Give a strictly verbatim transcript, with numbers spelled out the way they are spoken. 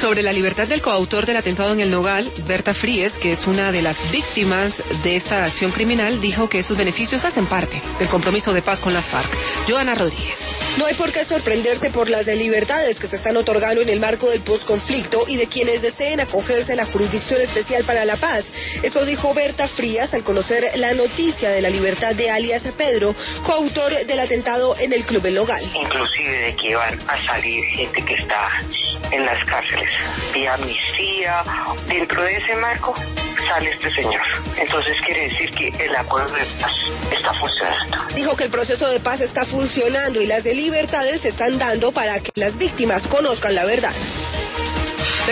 Sobre la libertad del coautor del atentado en El Nogal, Berta Fríes, que es una de las víctimas de esta acción criminal, dijo que esos beneficios hacen parte del compromiso de paz con las FARC. Joana Rodríguez. No hay por qué sorprenderse por las de libertades que se están otorgando en el marco del posconflicto y de quienes deseen acogerse a la Jurisdicción Especial para la Paz. Esto dijo Berta Frías al conocer la noticia de la libertad de alias Pedro, coautor del atentado en el Club El Nogal. Inclusive de que van a salir gente que está en las cárceles vía amnistía. Dentro de ese marco sale este señor. Entonces quiere decir que el acuerdo de paz está funcionando. Dijo que el proceso de paz está funcionando y las de libertades se están dando para que las víctimas conozcan la verdad.